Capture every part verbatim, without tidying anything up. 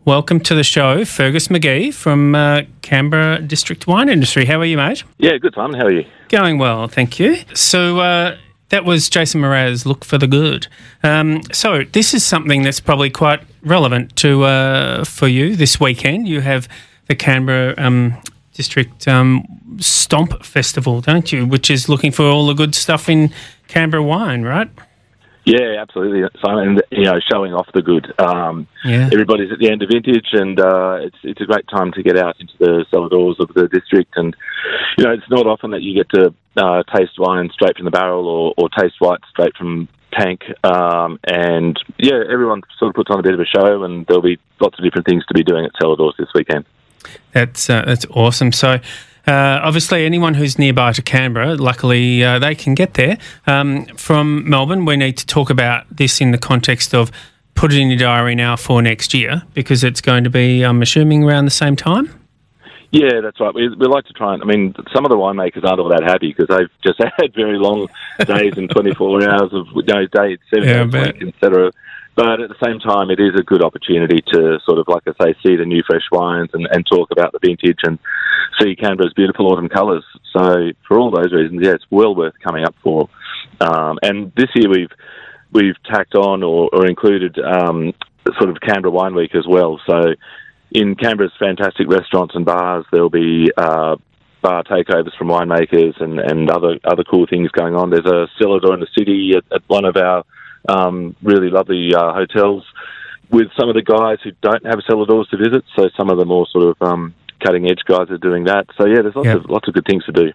welcome to the show, Fergus McGee from uh, Canberra District Wine Industry. How are you, mate? Yeah, good, Simon. How are you? Going well, thank you. So uh, that was Jason Mraz, Look for the Good. Um, so this is something that's probably quite relevant to uh, for you this weekend. You have the Canberra um, District um, Stomp Festival, don't you, which is looking for all the good stuff in Canberra wine, right? Yeah, absolutely, Simon. You know, showing off the good. Um, yeah. Everybody's at the end of vintage, and uh, it's it's a great time to get out into the cellar doors of the district. And you know, it's not often that you get to uh, taste wine straight from the barrel, or, or taste white straight from tank. Um, and yeah, everyone sort of puts on a bit of a show, and there'll be lots of different things to be doing at cellar doors this weekend. That's uh, that's awesome. So. Uh, obviously, anyone who's nearby to Canberra, luckily uh, they can get there. Um, from Melbourne, we need to talk about this in the context of put it in your diary now for next year, because it's going to be, I'm assuming, around the same time? Yeah, that's right. We, we like to try and, I mean, some of the winemakers aren't all that happy because they've just had very long days and twenty-four hours of, you know, days, seven yeah, days a week, et cetera. But at the same time, it is a good opportunity to sort of, like I say, see the new fresh wines and, and talk about the vintage and see Canberra's beautiful autumn colours. So for all those reasons, yeah, it's well worth coming up for. Um, and this year we've we've tacked on or, or included um, sort of Canberra Wine Week as well. So in Canberra's fantastic restaurants and bars, there'll be uh, bar takeovers from winemakers and, and other other cool things going on. There's a cellar door in the city at, at one of our Um, really lovely uh, hotels with some of the guys who don't have cellar doors to visit. So some of the more sort of um, cutting edge guys are doing that. So yeah, there's lots yep. of lots of good things to do.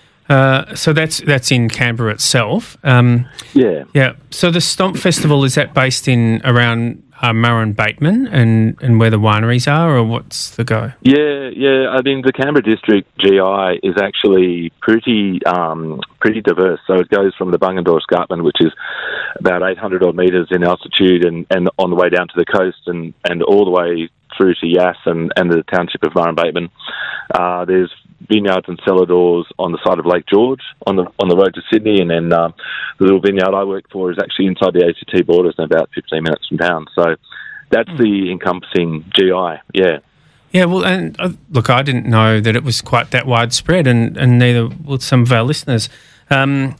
Uh, so that's that's in Canberra itself. Um, yeah, yeah. So the Stomp Festival, is that based in around uh, Murrin Bateman and, and where the wineries are, or what's the go? Yeah, yeah. I mean, the Canberra District G I is actually pretty um, pretty diverse. So it goes from the Bungendore Escarpment, which is about eight hundred odd metres in altitude, and, and on the way down to the coast, and, and all the way through to Yass and, and the township of Murrin Bateman. Uh, there's vineyards and cellar doors on the side of Lake George on the on the road to Sydney, and then um, the little vineyard I work for is actually inside the A C T borders and about fifteen minutes from town. So that's mm. the encompassing G I, yeah. Yeah, well, and uh, look, I didn't know that it was quite that widespread, and, and neither would some of our listeners. Um,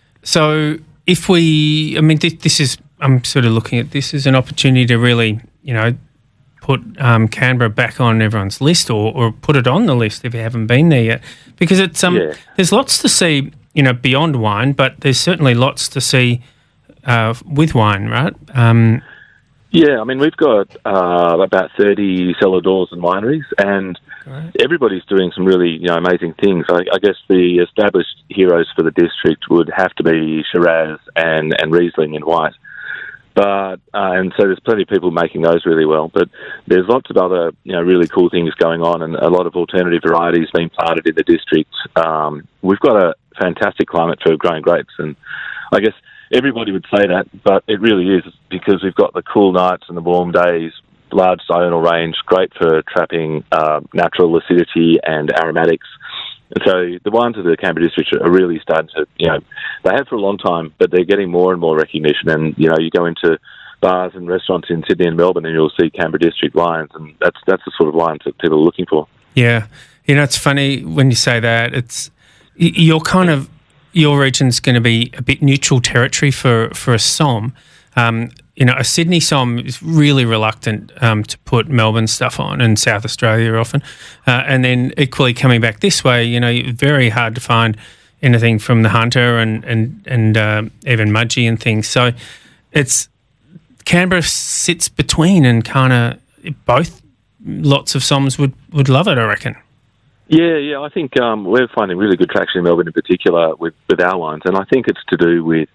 so if we, I mean, this, this is, I'm sort of looking at this as an opportunity to really, you know, put um, Canberra back on everyone's list, or, or put it on the list if you haven't been there yet, because it's um, yeah. there's lots to see, you know, beyond wine, but there's certainly lots to see uh, with wine, right? Um, yeah, I mean, we've got uh, about thirty cellar doors and wineries, and right. everybody's doing some really, you know, amazing things. I, I guess the established heroes for the district would have to be Shiraz and, and Riesling in white. But uh, and so there's plenty of people making those really well. But there's lots of other, you know, really cool things going on, and a lot of alternative varieties being planted in the district. Um, we've got a fantastic climate for growing grapes, and I guess everybody would say that, but it really is, because we've got the cool nights and the warm days, large diurnal range, great for trapping uh, natural acidity and aromatics. And so the wines of the Canberra District are really starting to, you know, they have for a long time, but they're getting more and more recognition. And, you know, you go into bars and restaurants in Sydney and Melbourne and you'll see Canberra District wines, and that's that's the sort of wines that people are looking for. Yeah. You know, it's funny when you say that. It's you're kind of, your region's going to be a bit neutral territory for, for a Somm. Um, you know, a Sydney Somm is really reluctant um, to put Melbourne stuff on, and South Australia often. Uh, and then equally coming back this way, you know, very hard to find anything from the Hunter and and and uh, even Mudgee and things. So it's Canberra sits between, and kind of both lots of Somms would, would love it, I reckon. Yeah, yeah, I think um, we're finding really good traction in Melbourne in particular with, with our wines, and I think it's to do with,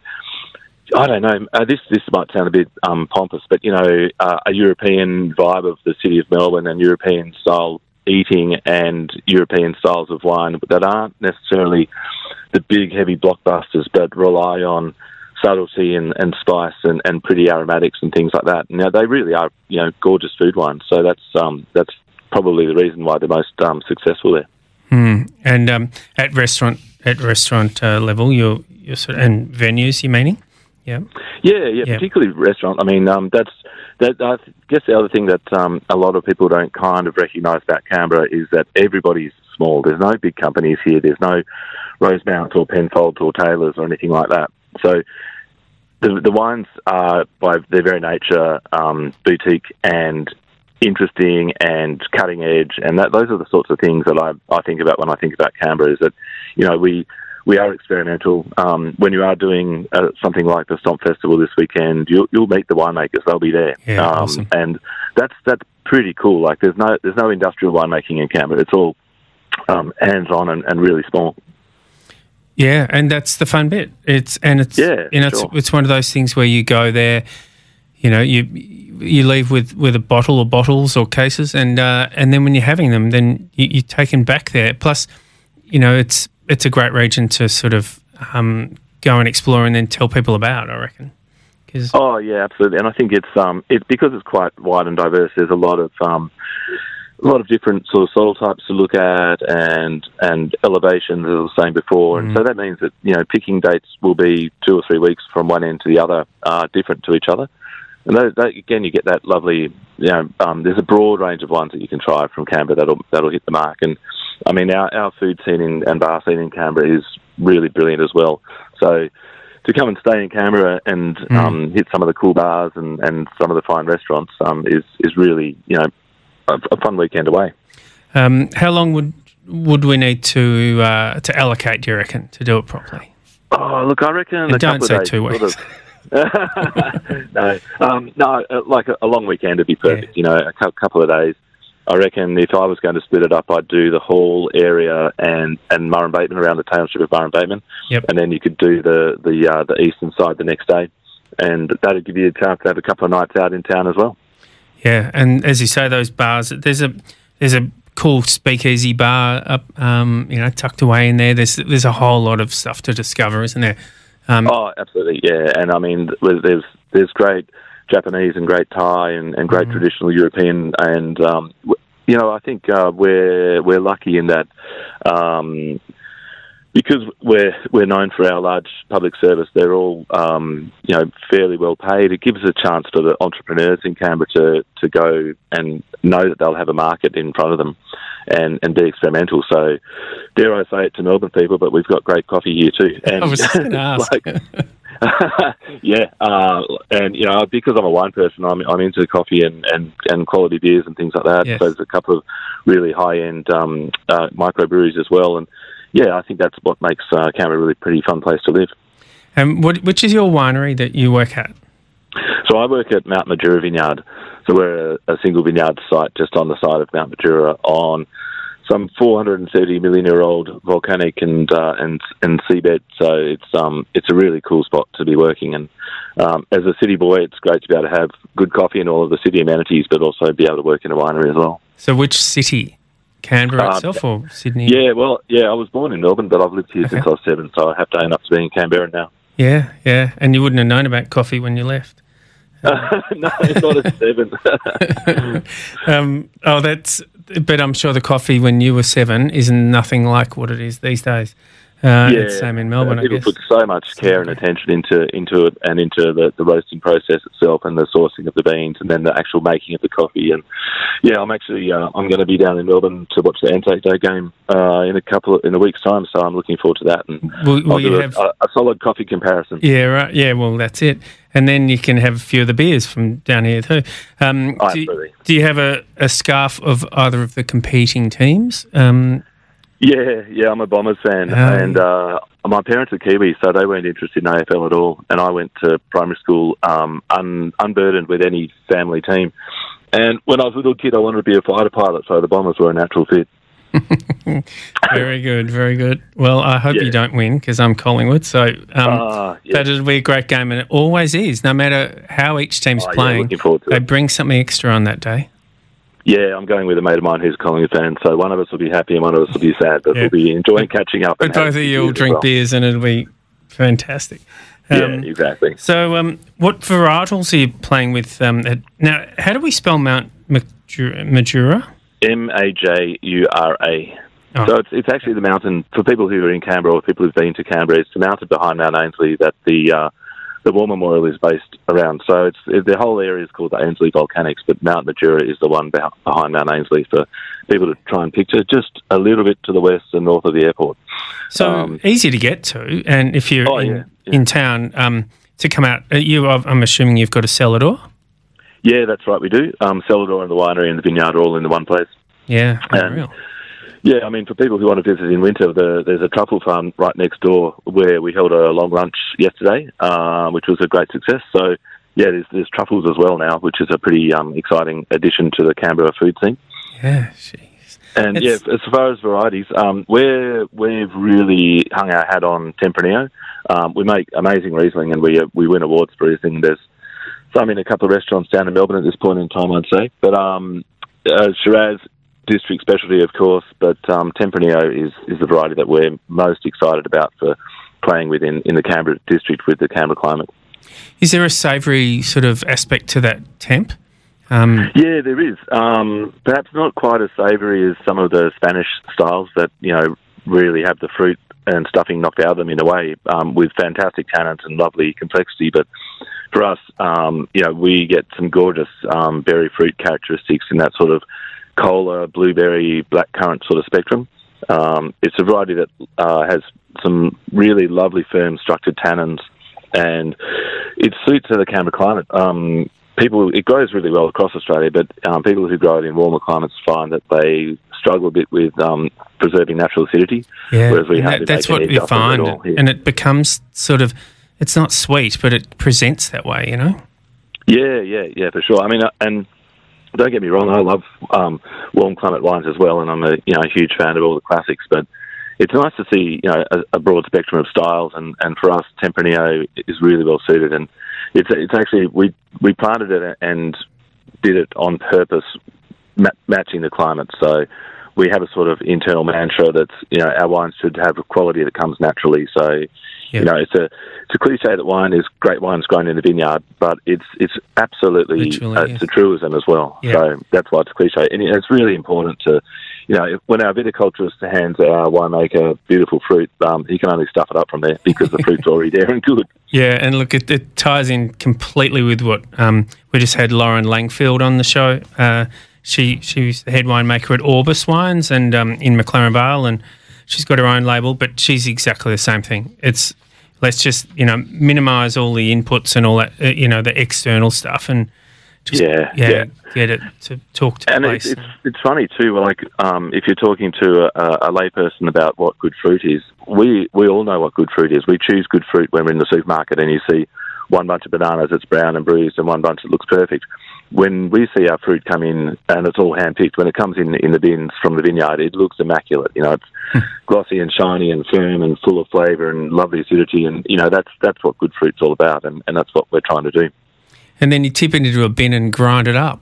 I don't know, uh, this this might sound a bit um, pompous, but, you know, uh, a European vibe of the city of Melbourne, and European-style eating and European styles of wine that aren't necessarily the big, heavy blockbusters, but rely on subtlety and, and spice and, and pretty aromatics and things like that. Now, they really are, you know, gorgeous food wines, so that's um, that's probably the reason why they're most um, successful there. Mm. And um, at restaurant at restaurant uh, level, you're, you're sort of, and venues, you meaning? Yeah. yeah, yeah, yeah. Particularly restaurant. I mean, um, that's that, I guess the other thing that um, a lot of people don't kind of recognise about Canberra is that everybody's small. There's no big companies here. There's no Rosemount or Penfolds or Taylors or anything like that. So the the wines are, by their very nature, um, boutique and interesting and cutting edge, and that those are the sorts of things that I, I think about when I think about Canberra. Is that, you know, we we are experimental. Um, when you are doing uh, something like the Stomp Festival this weekend, you'll you'll meet the winemakers. They'll be there, yeah, um, awesome. and that's that's pretty cool. Like there's no there's no industrial winemaking in Canberra. It's all um, hands on and, and really small. Yeah, and that's the fun bit. It's and it's yeah, you know sure. it's it's one of those things where you go there, you know, you you leave with, with a bottle or bottles or cases, and uh, and then when you're having them, then you, you're taken back there. Plus, you know, it's it's a great region to sort of um, go and explore and then tell people about, I reckon. Cause oh yeah, absolutely. And I think it's um it's because it's quite wide and diverse. There's a lot of um. A lot of different sort of soil types to look at, and and elevations, as I was saying before, and Mm. so that means that, you know, picking dates will be two or three weeks from one end to the other, uh, different to each other. And that, that, again, you get that lovely, you know, um, there's a broad range of wines that you can try from Canberra that'll that'll hit the mark. And I mean, our, our food scene in, and bar scene in Canberra is really brilliant as well. So to come and stay in Canberra and Mm. um, hit some of the cool bars and, and some of the fine restaurants um, is is really, you know, a fun weekend away. Um, how long would would we need to uh, to allocate, do you reckon, to do it properly? Oh, look, I reckon And a don't couple say of days. two weeks. Sort of. no, um, no, uh, like a, a long weekend would be perfect. Yeah. You know, a cu- couple of days. I reckon if I was going to split it up, I'd do the whole area and and Murray Bateman, around the township of Murray Bateman, Yep. and then you could do the the uh, the eastern side the next day, and that'd give you a chance to have a couple of nights out in town as well. Yeah, and as you say, those bars, there's a there's a cool speakeasy bar up, um, you know, tucked away in there. There's there's a whole lot of stuff to discover, isn't there? Um, Oh, absolutely, yeah. And I mean, there's there's great Japanese and great Thai and, and great Mm. traditional European, and um, w- you know, I think uh, we're we're lucky in that. Um, Because we're we're known for our large public service, they're all um, you know, fairly well paid. It gives a chance for the entrepreneurs in Canberra to, to go and know that they'll have a market in front of them, and, and be experimental. So, dare I say it to Melbourne people, but we've got great coffee here too. And I was just going to ask. like, yeah, uh, and you know, because I'm a wine person, I'm I'm into coffee and, and, and quality beers and things like that. Yes. So there's a couple of really high end um, uh, microbreweries as well, and yeah, I think that's what makes uh, Canberra a really pretty fun place to live. And what, which is your winery that you work at? So I work at Mount Majura Vineyard. So we're a, a single vineyard site just on the side of Mount Majura on some four hundred thirty million year old volcanic and uh, and and seabed. So it's um it's a really cool spot to be working. And um, as a city boy, it's great to be able to have good coffee and all of the city amenities, but also be able to work in a winery as well. So which city? Canberra Uh, itself or Sydney? Yeah, well, yeah, I was born in Melbourne, but I've lived here Okay. since I was seven, so I have to own up to being Canberra now. Yeah, yeah. And you wouldn't have known about coffee when you left. no, not at seven. um, oh, that's. But I'm sure the coffee when you were seven is nothing like what it is these days. Uh, yeah, it's same in Melbourne, uh, I people guess. put so much care and attention into into it, and into the, the roasting process itself, and the sourcing of the beans, and then the actual making of the coffee. And yeah, I'm actually uh, I'm going to be down in Melbourne to watch the Anzac Day game uh, in a couple of, in a week's time, so I'm looking forward to that. And Will, will I'll you do a, have? a, a solid coffee comparison. Yeah, right. Yeah, well, that's it. And then you can have a few of the beers from down here too. Um, Oh, do, absolutely. do you have a, a scarf of either of the competing teams? Um, Yeah, yeah, I'm a Bombers fan, Oh. and uh, my parents are Kiwis, so they weren't interested in A F L at all. And I went to primary school um, un- unburdened with any family team. And when I was a little kid, I wanted to be a fighter pilot, so the Bombers were a natural fit. very good, very good. Well, I hope Yeah. you don't win because I'm Collingwood. So, um, Ah, yeah. but it'll be a great game, and it always is. No matter how each team's Oh, yeah, playing, looking forward to they it. bring something extra on that day. Yeah, I'm going with a mate of mine who's a Collingwood fan, so one of us will be happy and one of us will be sad, but Yeah. we'll be enjoying catching up. But and both having of you beers will as drink well. beers, and it'll be fantastic. Yeah, Um, exactly. So, um, what varietals are you playing with? Um, at, now, how do we spell Mount Majura? Majura? M A J U R A. Oh. So it's, it's actually the mountain, for people who are in Canberra or people who've been to Canberra, it's the mountain behind Mount Ainslie that the uh, the War Memorial is based around. So it's it, the whole area is called the Ainslie Volcanics, but Mount Majura is the one beh- behind Mount Ainslie for people to try and picture, just a little bit to the west and north of the airport. So um, easy to get to, and if you're oh, in, yeah, yeah. in town, um, to come out, uh, you, I'm assuming you've got a cellar door? Yeah, that's right, we do. Um, Celador and the winery and the vineyard are all in the one place. Yeah, and, unreal. Yeah, I mean, for people who want to visit in winter, the, there's a truffle farm right next door where we held a long lunch yesterday, uh, which was a great success. So, yeah, there's, there's truffles as well now, which is a pretty um, exciting addition to the Canberra food scene. Yeah, jeez. And, it's... yeah, as far as varieties, um, we're, we've really hung our hat on Tempranillo. Um, we make amazing Riesling, and we uh, we win awards for Riesling. There's some in a couple of restaurants down in Melbourne at this point in time, I'd say. But um, uh, Shiraz, district specialty, of course, but um, Tempranillo is, is the variety that we're most excited about for playing with in, in the Canberra district with the Canberra climate. Is there a savoury sort of aspect to that temp? Um, yeah, there is. Um, perhaps not quite as savoury as some of the Spanish styles that, you know, really have the fruit and stuffing knocked out of them in a way, um, with fantastic tannins and lovely complexity. But for us, um, you know, we get some gorgeous um, berry fruit characteristics in that sort of cola, blueberry, blackcurrant sort of spectrum. Um, it's a variety that uh, has some really lovely, firm, structured tannins, and it suits the Canberra climate. Um, people, it grows really well across Australia, but um, people who grow it in warmer climates find that they struggle a bit with um, preserving natural acidity. Yeah, whereas we have that, that's what we find, all, yeah. And it becomes sort of, it's not sweet, but it presents that way, you know? Yeah, yeah, yeah, for sure. I mean, uh, and don't get me wrong, I love um, warm climate wines as well, and I'm a you know a huge fan of all the classics. But it's nice to see you know a, a broad spectrum of styles, and, and for us, Tempranillo is really well suited. And it's it's actually we we planted it and did it on purpose, ma- matching the climate. So we have a sort of internal mantra that's you know our wines should have a quality that comes naturally. So. Yep. You know, it's a it's a cliche that wine is great wine's grown in the vineyard, but it's it's absolutely Literally, uh, yes. it's a truism as well. Yep. So that's why it's a cliche, and it's really important to, you know, when our viticulturist hands our winemaker beautiful fruit, um, he can only stuff it up from there because the fruit's already there and good. Yeah, and look, it, it ties in completely with what um, we just had Lauren Langfield on the show. Uh, she she's the head winemaker at Orbis Wines and um, in McLaren Vale, and she's got her own label, but she's exactly the same thing. It's let's just, you know, minimise all the inputs and all that, uh, you know, the external stuff and just, yeah, yeah, yeah. get it to talk to and place. It's, it's, it's funny too, like um, if you're talking to a, a layperson about what good fruit is, we, we all know what good fruit is. We choose good fruit when we're in the supermarket and you see one bunch of bananas that's brown and bruised and one bunch that looks perfect. When we see our fruit come in and it's all hand-picked, when it comes in in the bins from the vineyard, it looks immaculate. You know, it's glossy and shiny and firm and full of flavour and lovely acidity, and, you know, that's that's what good fruit's all about, and, and that's what we're trying to do. And then you tip it into a bin and grind it up.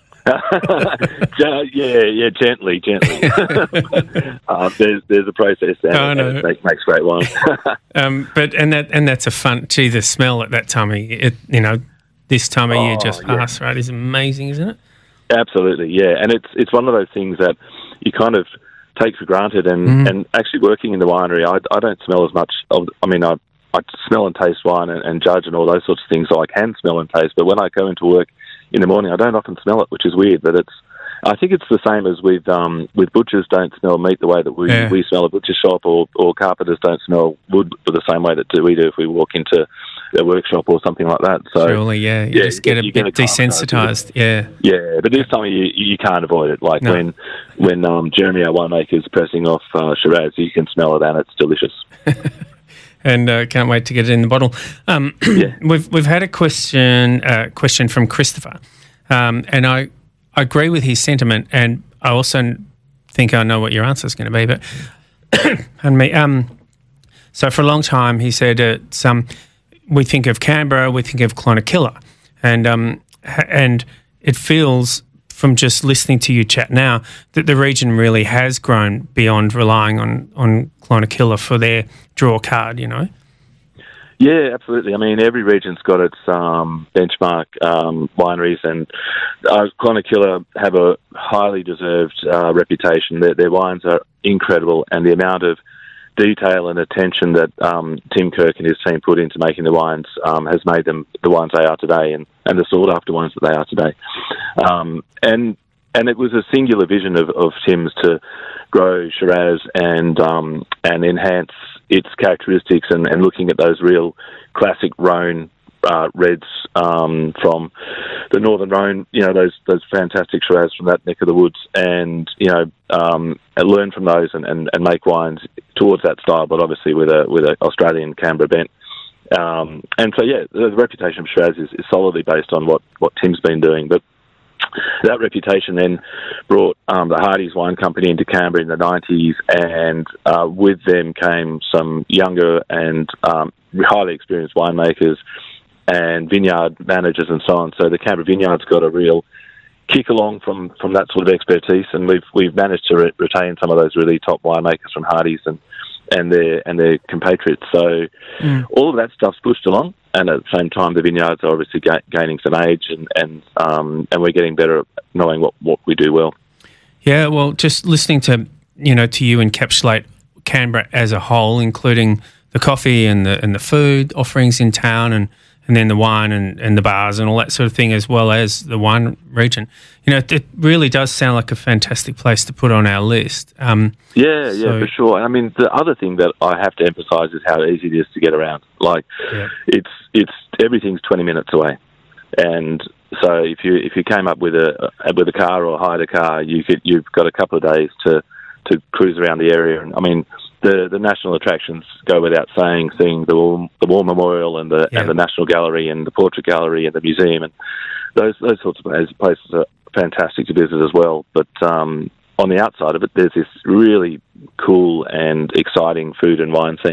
yeah, yeah, gently, gently. uh, there's there's a process there, oh, and no. it makes, makes great wine. um, but and that and that's a fun. Gee, the smell at that time of year, it, you know, this time of oh, year just yeah. passed, right? Is amazing, isn't it? Absolutely, yeah. And it's it's one of those things that you kind of take for granted. And, mm. and actually working in the winery, I, I don't smell as much. Of, I mean, I I smell and taste wine and, and judge and all those sorts of things, so I can smell and taste. But when I go into work in the morning, I don't often smell it, which is weird. But it's, I think it's the same as with um, with butchers don't smell meat the way that we, yeah. we smell a butcher shop, or, or carpenters don't smell wood the same way that we do if we walk into a workshop or something like that. So surely, yeah, you yeah, just get you a bit desensitized. Yeah, yeah, but this time you you can't avoid it. Like no. when when um, Jeremy, our winemaker, is pressing off uh, Shiraz, you can smell it and it's delicious. And uh, can't wait to get it in the bottle. Um, yeah. We've we've had a question uh, question from Christopher, um, and I, I agree with his sentiment, and I also think I know what your answer is going to be. But pardon me. Um, so for a long time, he said it's um, we think of Canberra, we think of Clonakilla, and um, and it feels from just listening to you chat now that the region really has grown beyond relying on, on Clonakilla for their draw card, you know? Yeah, absolutely. I mean, every region's got its um, benchmark um, wineries, and uh, Clonakilla have a highly deserved uh, reputation. Their, their wines are incredible, and the amount of detail and attention that um, Tim Kirk and his team put into making the wines um, has made them the wines they are today, and, and the sought after wines that they are today. Um, and and it was a singular vision of, of Tim's to grow Shiraz and um, and enhance its characteristics, and, and looking at those real classic Rhone uh, reds um, from the Northern Rhone, you know, those those fantastic Shiraz from that neck of the woods, and, you know, um, and learn from those and, and, and make wines towards that style, but obviously with a with an Australian Canberra bent. Um, and so, yeah, the, the reputation of Shiraz is, is solidly based on what, what Tim's been doing, but that reputation then brought um, the Hardy's Wine Company into Canberra in the nineties, and uh, with them came some younger and um, highly experienced winemakers and vineyard managers and so on. So the Canberra Vineyards got a real kick along from, from that sort of expertise, and we've we've managed to re- retain some of those really top winemakers from Hardy's and and their and their compatriots. So mm. all of that stuff's pushed along, and at the same time, the vineyards are obviously ga- gaining some age, and and um, and we're getting better at knowing what, what we do well. Yeah, well, just listening to you know to you encapsulate Canberra as a whole, including the coffee and the and the food offerings in town, and, and then the wine and, and the bars and all that sort of thing, as well as the wine region. You know, it, it really does sound like a fantastic place to put on our list. Um, yeah, so, yeah, for sure. I mean, the other thing that I have to emphasise is how easy it is to get around. Like, yeah. it's it's everything's twenty minutes away, and so if you if you came up with a with a car or hired a car, you could you've got a couple of days to to cruise around the area. And I mean, the the national attractions go without saying, seeing the War, the War Memorial and the yeah. and the National Gallery and the Portrait Gallery and the museum, and those those sorts of places are fantastic to visit as well. But um, on the outside of it, there's this really cool and exciting food and wine scene.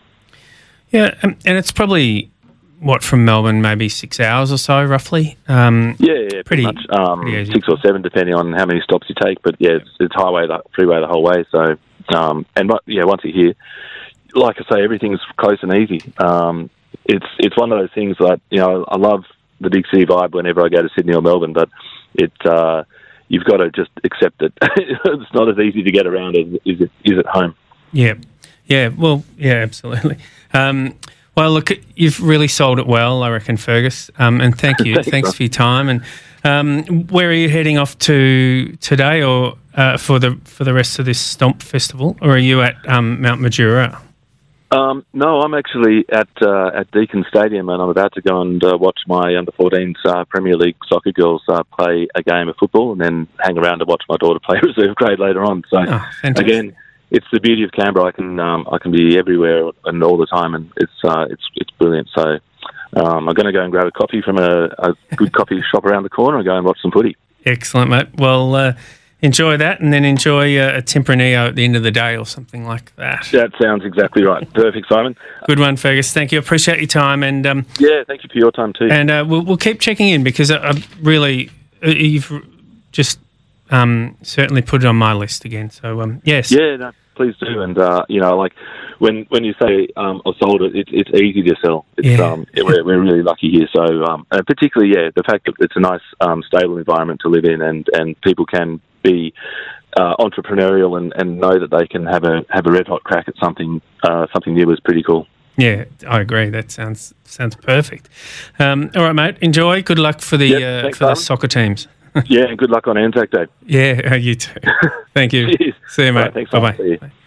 Yeah, and it's probably, what, from Melbourne, maybe six hours or so, roughly? Um, yeah, yeah, pretty, pretty much. Um, pretty six or seven, depending on how many stops you take. But yeah, it's, it's highway, the freeway the whole way. So, um, and yeah, once you're here, like I say, everything's close and easy. Um, it's it's one of those things that, you know, I love the big city vibe whenever I go to Sydney or Melbourne, but it uh, you've got to just accept it. It's not as easy to get around as is it is at home. Yeah, yeah, well, yeah, absolutely. Um, well, look, you've really sold it well, I reckon, Fergus. Um, and thank you, thanks, thanks for your time. And um, where are you heading off to today, or uh, for the for the rest of this Stomp Festival, or are you at um, Mount Majura? Um, no, I'm actually at uh, at Deakin Stadium, and I'm about to go and uh, watch my under fourteens uh, Premier League soccer girls uh, play a game of football, and then hang around to watch my daughter play reserve grade later on. So, oh, again, it's the beauty of Canberra. I can um, I can be everywhere and all the time, and it's uh, it's it's brilliant. So, um, I'm going to go and grab a coffee from a, a good coffee shop around the corner and go and watch some footy. Excellent, mate. Well. Uh, Enjoy that, and then enjoy uh, a Tempranillo at the end of the day or something like that. That sounds exactly right. Perfect, Simon. Good one, Fergus. Thank you. Appreciate your time. And um, yeah, thank you for your time too. And uh, we'll, we'll keep checking in, because I, I really, uh, you've just um, certainly put it on my list again. So, um, yes. Yeah, no, please do. And, uh, you know, like when when you say um, I sold it, it, it's easy to sell. It's, yeah. um, it, we're, we're really lucky here. So, um, and particularly, yeah, the fact that it's a nice, um, stable environment to live in, and, and people can be uh, entrepreneurial and, and know that they can have a have a red hot crack at something uh, something new is pretty cool. Yeah, I agree. That sounds sounds perfect. Um, all right, mate. Enjoy. Good luck for the yep, uh, thanks, for the soccer teams. Yeah, and good luck on Anzac Day. Yeah, you too. Thank you. Cheers. See you, mate. Right, thanks, bye bye.